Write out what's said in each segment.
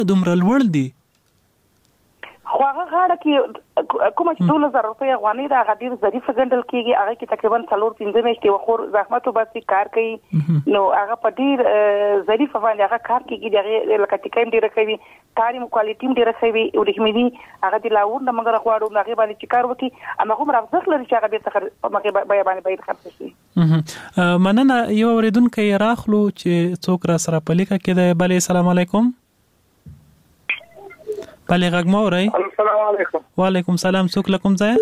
دومره لوړ دي؟ خو هغه غاړه کې کومه چې 2000 روپۍ افغانۍ دا غډیر ظریفه ګڼل کیږي. هغه کې تقریبا 4-5 میاشتې وخور زحمت وباسي کار کوي نو هغه په ډیر ظریفه باندې هغه کار کوي. دغه لکه ټیکایم ډیر کوي کاري کوالټي ډیر کوي او د همدي هغه د لاور د منګره خواړو هغه باندې چې کار وکي اما هم راځخ لري چې هغه به څخه مګه بیا باندې خرڅ شي. مننه. یو اوریدونکو راخلو چې څوک را سره پلیکه کېده. بله السلام علیکم. بله غږ مو اورئ؟ السلام علیکم. وعلیکم سلام. څوک لکم ځای؟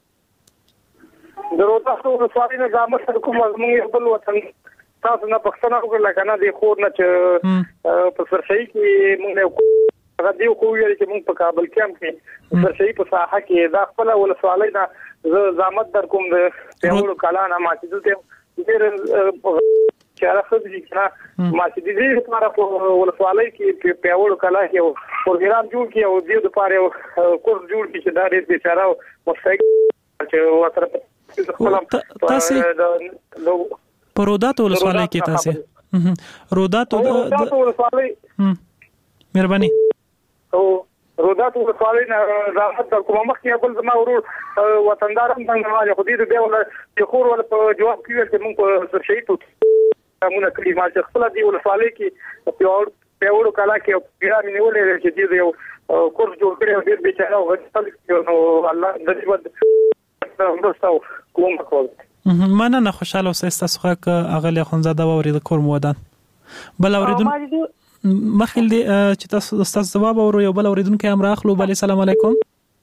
درود تاسو سوالي نه زموږ سره کوم زموږ خپل وطن تاسو نه پښتنه وکړه کنه د خور نه چې په سرشي کې موږ هغه دی خو ویل چې موږ په کابل کې هم کې سرشي په ساحه کې دا خپل ول سوالي نه زحمت در کوم د پیوړو کلانه ما چې دې ډېر چاره خدای کنه ما چې دې لپاره په ولسوالۍ کې پیوړو کلا کې پروګرام جوړ کړي او دې لپاره کورس جوړ کړي چې دا دې بیچاره مستحق چې وتر تاسو پرودات ولسوالۍ کې تاسو رودات ولسوالۍ مهرباني او رودات ولسوالۍ نه راحت د کومه مخکې خپل زما ورور وطندارم څنګه خو دې به ولا چې خور ولا په جواب کې چې موږ په شهید مونږ کلی ما چې خپل دی ولسوالۍ کې پیوړو کلا کې پیرا مې نیولې چې دې یو کورس جوړ کړی دې بیچاره او غوښتل نو الله د دې ورستاو کوم کول. مننه. خوشاله اوسئ. تاسو ښه اغلی خونزاده واورید کور مودان. بل اوریدون مخکې دی چې تاسو جواب اورو یو بل اوریدونکو هم راخلو. بله السلام علیکم.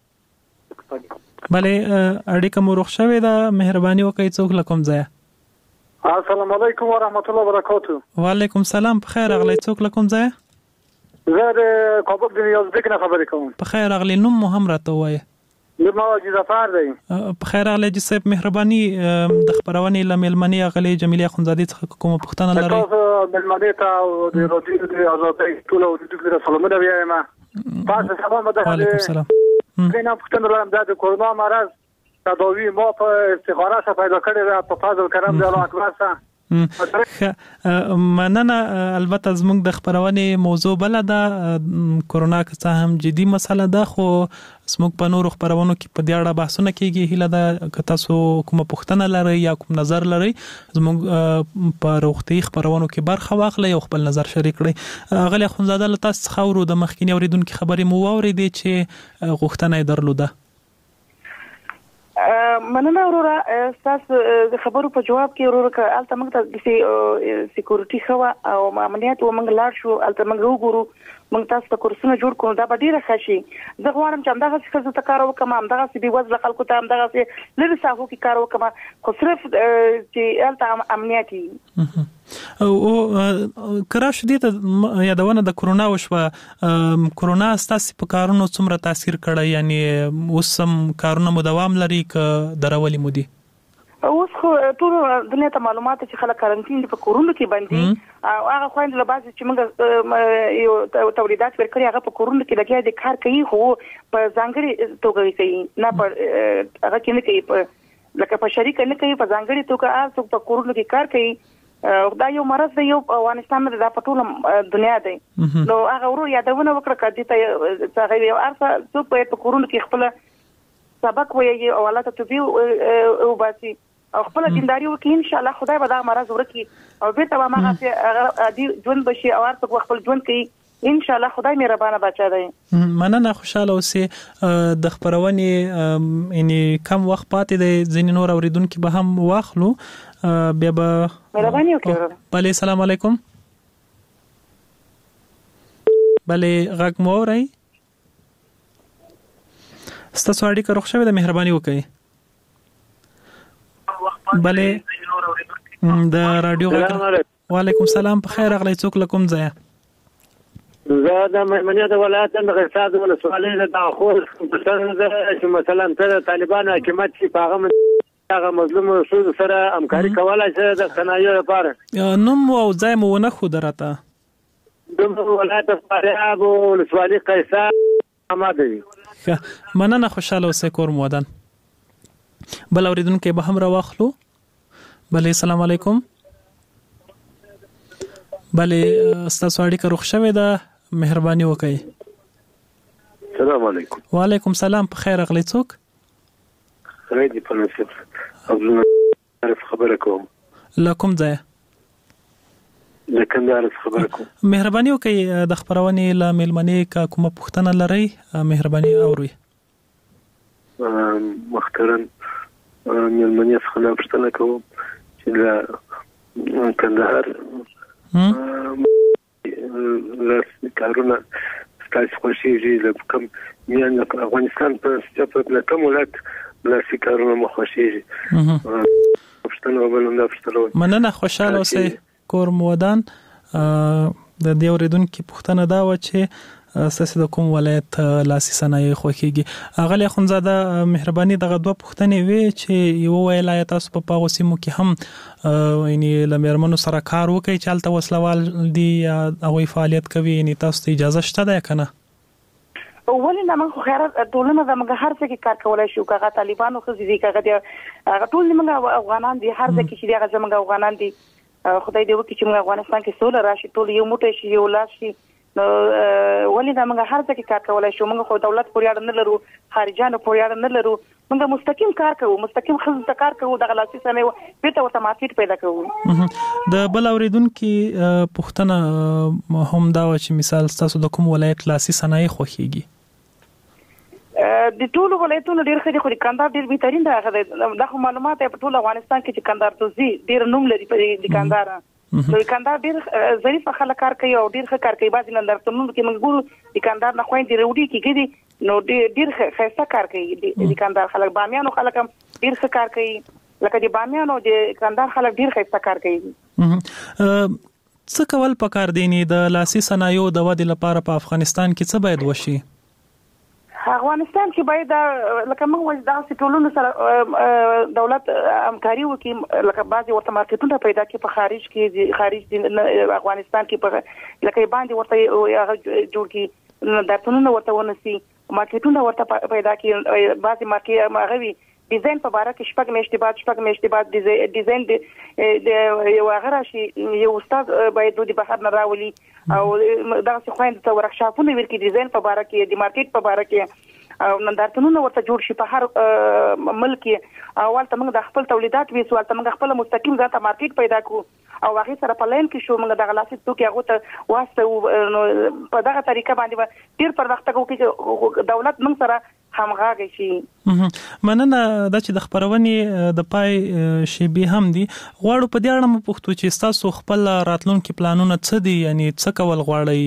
بله اړیکه مو روغ شوې ده. مهرباني وکړئ څوک لکم ځای؟ السلام علیکم ورحمت الله وبرکاته. وعلیکم سلام. په خیر اغلی څوک لکم ځای؟ زه د کابل د یازدک نه خبرې کوم. په خیر اغلی نوم مو هم راته ووایه. نوم مو ظفر دی. په خیر اغلی جی صاحب مهرباني د خبرونې لملمنې اغلی جمیله خونزادې څخه کومه پوښتنه لرئ؟ تاسو ملمنې ته او د رادیو د آزادۍ ټول او د دغه سلامونه وایم. تاسو سلام ده. وعلیکم سلام. نه پوښتنه لرم د کورونا مرض تداوی ما په استخاره څخه پیدا کړی را په فضل کرم دی الله اکبر سره. مننه. البته زموږ د خبرونې موضوع بل ده کورونا که هم جدي مسله ده خو زموږ په نورو خبرونو کې په دې اړه بحثونه کیږي. هیله ده که تاسو کومه پوښتنه لرئ یا کوم نظر لرئ زموږ په روغتي خبرونو کې برخه واخلئ او خپل نظر شریک کړئ. غلی خونزاده له تاسو څخه ورو د مخکینی اوریدونکو خبرې مو واورېدې چې غوښتنه یې درلوده. مننه وروره. تاسو د خبرو په جواب کې وروره که الته موږ ته د سکیورټي خو او امنیت و موږ لاړ شو الته موږ وګورو موږ تاسو ته کورسونه جوړ کړو دا به ډیره ښه شي. زه غواړم چې همدغه څه ته کار وکړم همدغه څه بې وزله خلکو ته همدغه څه لرې ساحو کې کار وکړم خو صرف چې الته امنیت وي. او کراش دې ته یادونه د کورونا وشوه. کورونا ستاسو په کارونو څومره تاثیر کړی یعنی اوس هم کارونه مو دوام لري که درولې مو دي؟ اوس خو ټول دنیا ته معلومات چې خلک کارانتین په کورونو کې باندې او هغه خويند له بازي چې موږ یو تولیدات ورکړي هغه په کورونو کې لګیا دي کار کوي خو په ځانګړي توګه کوي نه په هغه کې نه کوي لکه په شریک نه کوي په ځانګړي توګه څوک په کورونو کې کار کوي. دا یو مرض دی یو افغانستان د په ټول دنیا دی نو هغه ورو یادونه وکړه کدي ته هغه یو ارسه څوک په کورونو کې خپل سبق وایي او الله ته توبې او باسي او خپل دینداري وکړي ان شاء الله خدای به دا مرض ورکړي او به ته ما هغه دی ژوند بشي او ارسه خپل ژوند کوي ان شاء الله خدای مهربانه بچا دی. مننه. خوشاله اوسئ. د خبرونې یعنی کم وخت پاتې دی ځینې نور اوریدونکو به هم واخلو بیا به مهرباني وکړئ. بله السلام علیکم. بله غږ مو اورئ؟ ستاسو اړیکه روغ شوې ده مهرباني وکړئ. بله د رادیو غږ. وعلیکم سلام. په خیر اغلی څوک له کوم ځایه؟ زه د مېمنې د ولایت د غرساد ولسوالۍ د داخل چې مثلا ته د طالبانو حکومت چې په هغه مظلوم رسول سره همکاري کولای شي د صنایعو لپاره نوم او ځای مو ونه ښوده راته؟ د ولایت فاریاب ولسوالۍ قیصر احمد دی. مننه. خوشاله اوسئ کور مو ودان. بل اوریدونکو به هم راواخلو. بله السلام علیکم. بله ستاسو اړیکه روغ شوې ده مهرباني وکړئ. السلام علیکم. وعلیکم سلام. په خیر اغلی څوک؟ راځي په نصیب عبدالله خبره کوم. لکم ځای د کندهار خبره کوم. مهرباني وکړئ د خبرونې له میلمنې کا کومه پوښتنه لرئ مهرباني اورئ. محترم میلمنې څخه دا پوښتنه کوم چې د کندهار کارونه ستاسو خوښیږي له کوم میان افغانستان په ستاسو کوم ولایت لاسي کارونه مو خوښیږي؟ پښتنو وبلنده پښتنو مننه خوشاله اوسئ کور مودان. د دې اوریدونکو پوښتنه دا و چې اساس د کوم ولایت لاسي صنایع خوښیږي. اغلی خونزاده مهرباني دغه دوه پوښتنې وی چې یو ولایت تاسو په پاغو سیمو کې هم یعنی لمرمنو سره کار وکړي چې الته وسلوال دي یا هغه فعالیت کوي، یعنی تاسو ته اجازه شته ده کنه؟ ولې نه موږ خو خیرات ټولنه د موږ هر څه کې کار کولای شو، کاغه طالبانو خو دي کاغه ټول موږ افغانان دي، هر ځکه چې دغه زموږ افغانان دي. خدای دې وکړي چې موږ افغانستان کې سوله راشي، ټول یو موټی شي، یو لاس شي. نو ولې دا موږ هر ځکه کار کولای شو. موږ خو دولت پورې اړه نه لرو، خارجانو پورې اړه نه لرو. موږ مستقیم کار کوو، مستقیم خزه کار کوو، د غلاسي سنې بیرته ورته مارکیټ پیدا کوو. د بل اوریدونکو پوښتنه هم دا و چې مثال تاسو د کوم ولایت لاسي صنایع خوښیږي؟ د ټولو ولایتونو ډیر خدي خو د کندهار ډیر بهترین دی. دا خو معلومات په ټول افغانستان کې چې کندهار توزي ډیر نوم لري په د کندهار. نو کندهار ډیر ظریف خلک کار کوي او ډیر ښه کار کوي. بعضی نندرتونو کې موږ ګورو د کندهار نه خويندې وروډي کېږي، نو ډیر ښه کار کوي د کندهار خلک. بامیانو خلک هم ډیر ښه کار کوي، لکه د بامیانو د کندهار خلک ډیر ښه کار کوي. څه کول پکار دي نه د لاسي صنایعو د ودې لپاره په افغانستان کې څه باید وشي؟ افغانستان کې باید لکه موږ وایو دا ټولونو سره دولت همکاري وکړي، لکه بعضي ورته مارکیټونه پیدا کړي په خارج کې، خارج افغانستان کې په لکه باندې ورته جوړ کړي، درتونونه ورته ونسي، مارکیټونه ورته پیدا کړي. بعضي مارکیټ ماغوي ډیزاین په باره کې شپږ میاشتې بعد ډیزاین د یو هغه راشي، یو استاد باید د بهر نه راولي او دغه څه خويند ته ورکشاپونه ورکړي ډیزاین په باره کې، د مارکیټ په باره کې، او نندارتونونه ورته جوړ شي په هر ملک کې. اول ته موږ د خپل تولیدات ویسو، ول ته موږ خپل مستقیم ذاته مارکیټ پیدا کړو او هغه سره په لین کې شو موږ د غلاسي توکي هغه ته واسطه په دغه طریقه باندې ډیر پرمختګ وکړي چې دولت موږ سره همغږی شي. مننه دا چې د خبرونې د پای شیبي هم دي. غواړو په دې اړه مو پوښتو چې تاسو خپل راتلونکي پلانونه څه دي، یعنی څه کول غواړئ؟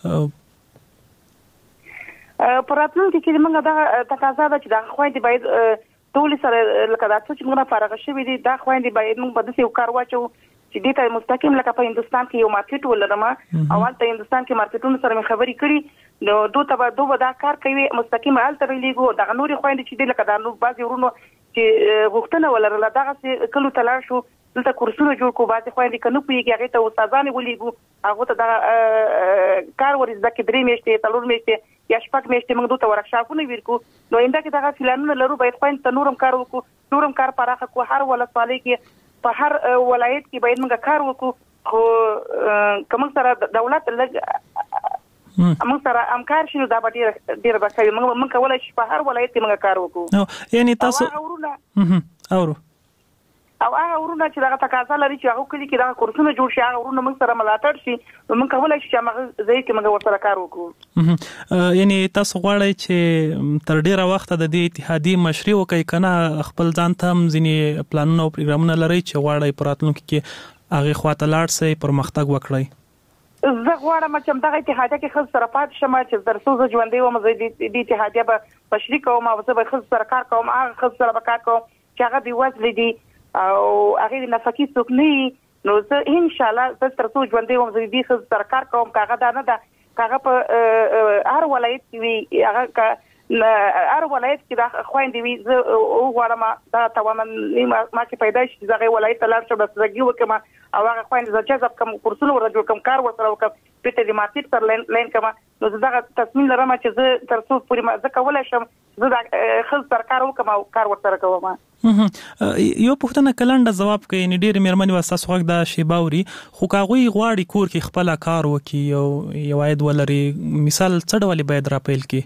په راتلونکي کې موږ دا تقاضا ده چې دا خويندې باید ټول سره لکه دا چې موږ فارغ شوي دي، دا خويندې باید موږ په دې یو کار واچو چې دې ته مستقیم لکه په هندستان کې یو مارکیټ ولرم. اول ته هندستان کې مارکیټونو سره مې خبرې کړې، نو دوه دا کار کوي مستقیم حل تر لیګو دغه نوري خويندې چې دې لکه دا نو بعضي ورونو چې غوښتنه ولرله دغه کلو تلار شو دلته کورسونه جوړ کو. بعضي خويندې کنه پويږي هغه ته استادانه ولېګو، هغه ته دا کار ورزده کې 3 میاشتې 4 میاشتې یا 6 میاشتې موږ دوی ته ورکشاپونه ورکو. نو انده کې دغه فلانونه لرو باید خويند ته نورم کار وکړو، نورم کار پراخه کو. هر ولسوالۍ کې په هر ولایت کې باید موږ کار وکړو. خو کوم سره دولت لږ موږ سره همکار شنو دا ډیر بکوي. موږ کولای شو په هر ولایت کې موږ کار وکړو. یعنی تاسو اورو او هغه ورونه چې دغه تقاضا لري چې هغه کلی کې دغه کورسونه جوړ شي، هغه ورونه موږ سره ملاتړ شي، نو موږ کولای شو چې هغه ځای کې موږ ورسره کار وکړو. یعنی تاسو غواړئ چې تر ډیره وخت د دې اتحادیې مشري وکړئ کنه خپل ځان ته ځینې پلانونه او پروګرامونه لري چې غواړئ په راتلونکي کې هغه خواته لاړ شئ، پرمختګ وکړئ؟ زه غواړم چې دغه اتحادیه کې خپل سره پات شم چې درسو زه ژوندې وم، زه د اتحادیه به تشریح کوم او زه به خپل سره کار کوم، هغه خپل سره به کار کوم چې هغه دی وځل دي او هغه د نفقې څوک نه، نو زه ان شاء الله زه ترڅو ژوندې وم زه دې خپل سره کار کوم. کاغه دا نه ده، کاغه په هر ولایت کې وي، هغه هر ولایت کې دا خويندې وي. زه غواړم دا توانم ما چې پیدا شي زغه ولایت ته لاړ شم د زګي وکم او هغه خويندې زه جذب کوم، کورسونه ورته جوړ کوم، کار ورسره وکم، په دې مارکیټ تر لین کوم. نو زه دا تصمیم لرم چې زه ترڅو پوری زه کولای شم زه د خپل سرکار وکم او کار ورسره کوم. یو پوښتنه کلنډه جواب کوي نه ډېر مېرمنې واساس خوګ د شیباوري خو کاغوي غواړي کور کې خپل کار وکي یو عاید ولري مثال څه ډول باید را پیل کی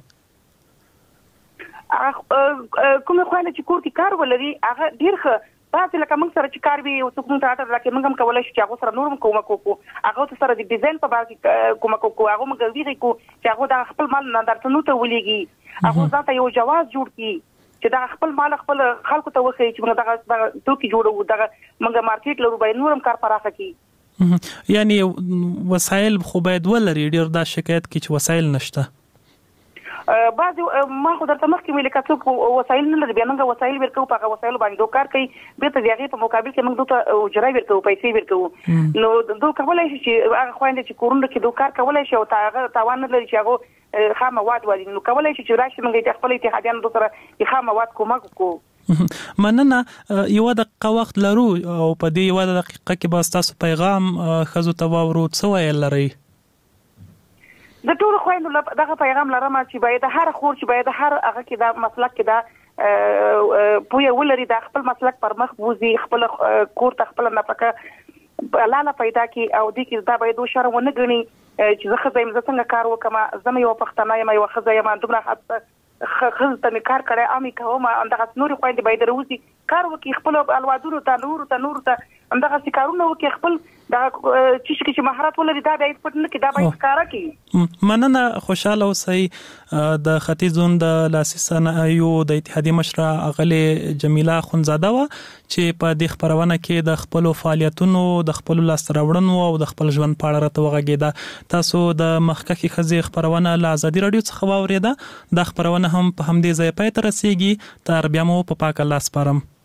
کوم خوانه چې کور کې کار ولري هغه ډېر ښه تاسو لکه موږ سره چې کار وی او څوک ته اټر راکې موږ هم کولای شو چې هغه سره نورم کومک وکړو هغه سره د ډیزاین په باره کې کومک وکړو هغه موږ ویری کو چې هغه د خپل مال نه درته نو ته ولېږي هغه ځاته یو جواز جوړ کړي چې دا خپل مال خپل خلکو ته وخی چې موږ دغه توکي جوړو دغه موږ مارکیټ لرو به نورم کار پراخه کړي یعنی وسایل خو باید ولري ډیر دا شکایت کې چې وسایل نشته بعض ما خو درته مخکې ویل کړم وسایل نه لري بیا موږ وسایل ورکو په هغه وسایل باندې دوه کار کوي به ته دیغه په مقابل کې موږ دوه اجرا ورکو پیسې ورکو نو دوه کولای شي چې هغه خويند چې کورونه کې دوه کار کولای شي او هغه توان نه لري چې هغه خام مواد ولري نو کولای شي چې راشي موږ خپل اتحادیان دوه سره خام مواد کومک وکړو مننه یو دقیقه وخت لرو او په دې یو دقیقه کې به تاسو پیغام خزو ته واورو څه ویل لري د ټول خويندو دغه پیغام لرم چې باید هر خور چې باید هر هغه کې دا مسلک کې دا پوهه ولري د خپل مسلک پر مخ بوزي خپل کور ته خپل نفقه لاله پیدا کی او د کې دا باید شرمونه غني چې زه خزایم زه څنګه کار وکم زم یو پښتنه یم یو خزایم دومره خزته می کار کړی امي کوم اندغه نور خويندې باید روزي کار وکي خپل الوادونو ته نور ته اندغه سکارونه وکي خپل دا چې مهارت ولري دا باید پټنه کې دا باید کار کوي مننه خوشاله اوسئ د ختیځون د لاسي صنایعو د اتحادیه مشره اغلې جمیله خونزاده و چې په دې خبرونه کې د خپل فعالیتونو د خپل لاستراوړنو او د خپل ژوند په اړه راته وغږیده تاسو د مخکې خزې خبرونه له ازادي رادیو څخه واوریده د خبرونه هم په همدې ځای پای ته رسیدي تر بیا مو په پاک الله سپارم